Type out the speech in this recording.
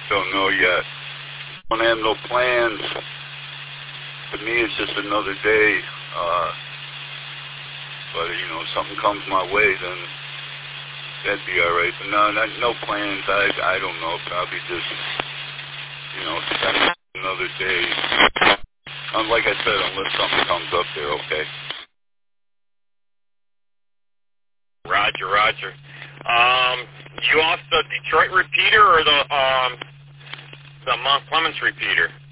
Don't know yet. Don't have no plans. To me, it's just another day. But, you know, if something comes my way, then that'd be all right. But no plans. I don't know. Probably just, you know, spend another day. Like I said, unless something comes up there, okay? Roger. You off the Detroit repeater or the Mount Clemens repeater?